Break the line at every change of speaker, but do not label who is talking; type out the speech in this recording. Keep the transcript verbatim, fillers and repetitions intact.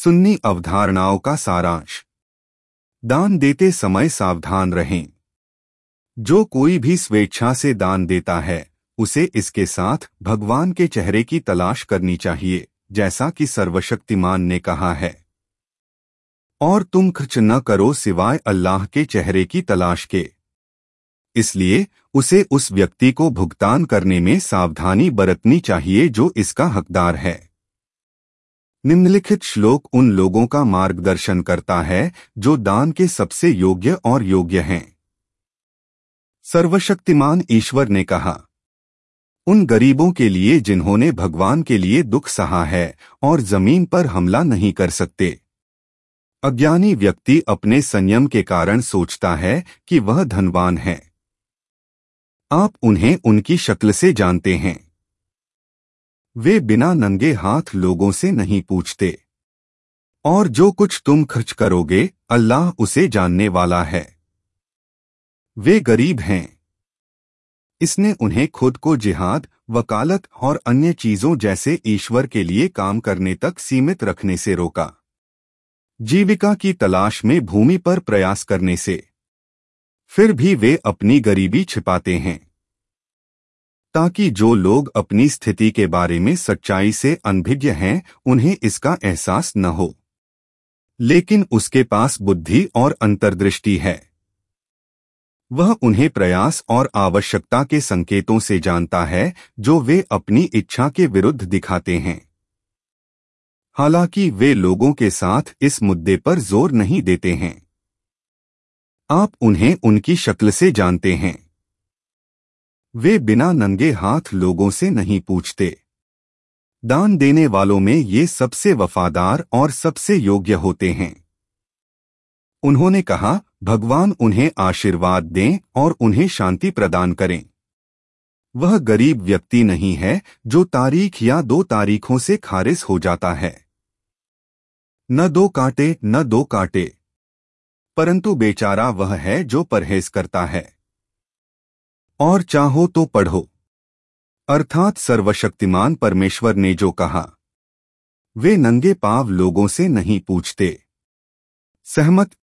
सुन्नी अवधारणाओं का सारांश। दान देते समय सावधान रहें। जो कोई भी स्वेच्छा से दान देता है उसे इसके साथ भगवान के चेहरे की तलाश करनी चाहिए, जैसा कि सर्वशक्तिमान ने कहा है। और तुम खर्च न करो सिवाय अल्लाह के चेहरे की तलाश के। इसलिए उसे उस व्यक्ति को भुगतान करने में सावधानी बरतनी चाहिए जो इसका हकदार है। निम्नलिखित श्लोक उन लोगों का मार्गदर्शन करता है जो दान के सबसे योग्य और योग्य हैं। सर्वशक्तिमान ईश्वर ने कहा, उन गरीबों के लिए जिन्होंने भगवान के लिए दुख सहा है और जमीन पर हमला नहीं कर सकते। अज्ञानी व्यक्ति अपने संयम के कारण सोचता है कि वह धनवान है। आप उन्हें उनकी शक्ल से जानते हैं। वे बिना नंगे हाथ लोगों से नहीं पूछते। और जो कुछ तुम खर्च करोगे अल्लाह उसे जानने वाला है। वे गरीब हैं। इसने उन्हें खुद को जिहाद, वकालत और अन्य चीजों जैसे ईश्वर के लिए काम करने तक सीमित रखने से रोका। जीविका की तलाश में भूमि पर प्रयास करने से। फिर भी वे अपनी गरीबी छिपाते हैं, ताकि जो लोग अपनी स्थिति के बारे में सच्चाई से अनभिज्ञ हैं उन्हें इसका एहसास न हो। लेकिन उसके पास बुद्धि और अंतर्दृष्टि है। वह उन्हें प्रयास और आवश्यकता के संकेतों से जानता है जो वे अपनी इच्छा के विरुद्ध दिखाते हैं। हालांकि वे लोगों के साथ इस मुद्दे पर जोर नहीं देते हैं। आप उन्हें उनकी शक्ल से जानते हैं। वे बिना नंगे हाथ लोगों से नहीं पूछते। दान देने वालों में ये सबसे वफादार और सबसे योग्य होते हैं। उन्होंने कहा, भगवान उन्हें आशीर्वाद दें और उन्हें शांति प्रदान करें। वह गरीब व्यक्ति नहीं है जो तारीख या दो तारीखों से खारिज हो जाता है। न दो कांटे न दो कांटे, परंतु बेचारा वह है जो परहेज करता है। और चाहो तो पढ़ो। अर्थात सर्वशक्तिमान परमेश्वर ने जो कहा, वे नंगे पांव लोगों से नहीं पूछते। सहमत